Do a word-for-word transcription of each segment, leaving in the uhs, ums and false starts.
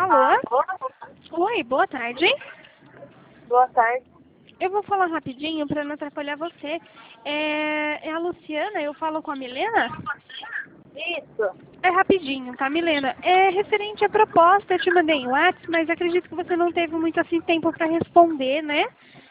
Alô? Alô? Oi, boa tarde. Boa tarde. Eu vou falar rapidinho para não atrapalhar você. É, é a Luciana, eu falo com a Milena? Isso. É rapidinho, tá, Milena? É referente à proposta, eu te mandei em WhatsApp, mas acredito que você não teve muito assim tempo para responder, né?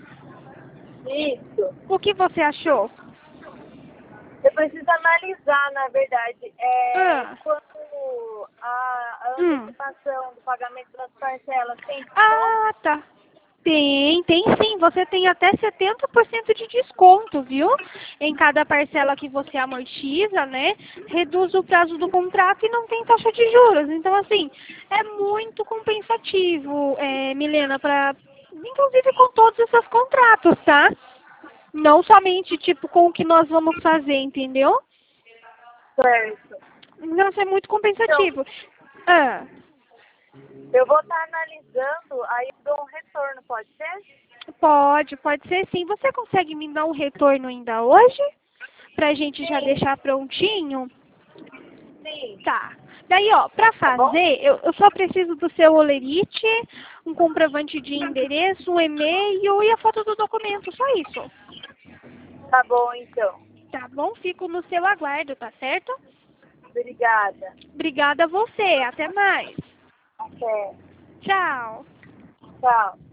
Isso. O que você achou? Eu preciso analisar, na verdade, é, Ah, quando a, a hum. antecipação do pagamento das parcelas tem desconto. Ah, tá. Tem, tem sim. Você tem até setenta por cento de desconto, viu? Em cada parcela que você amortiza, né? Reduz o prazo do contrato e não tem taxa de juros. Então, assim, é muito compensativo, é, Milena, para inclusive com todos esses contratos, tá? Não somente, tipo, com o que nós vamos fazer, entendeu? Certo. Então, é muito compensativo. Ah. Eu vou estar analisando, aí eu dou um retorno, pode ser? Pode, pode ser sim. Você consegue me dar um retorno ainda hoje? Pra gente já Sim. deixar prontinho? Sim. Tá. Daí, ó, pra Tá bom? fazer, eu, eu só preciso do seu olerite, um comprovante de endereço, um e-mail e a foto do documento, só isso. Tá bom, então. Tá bom? Fico no seu aguardo, tá certo? Obrigada. Obrigada a você. Até mais. Até. Tchau. Tchau.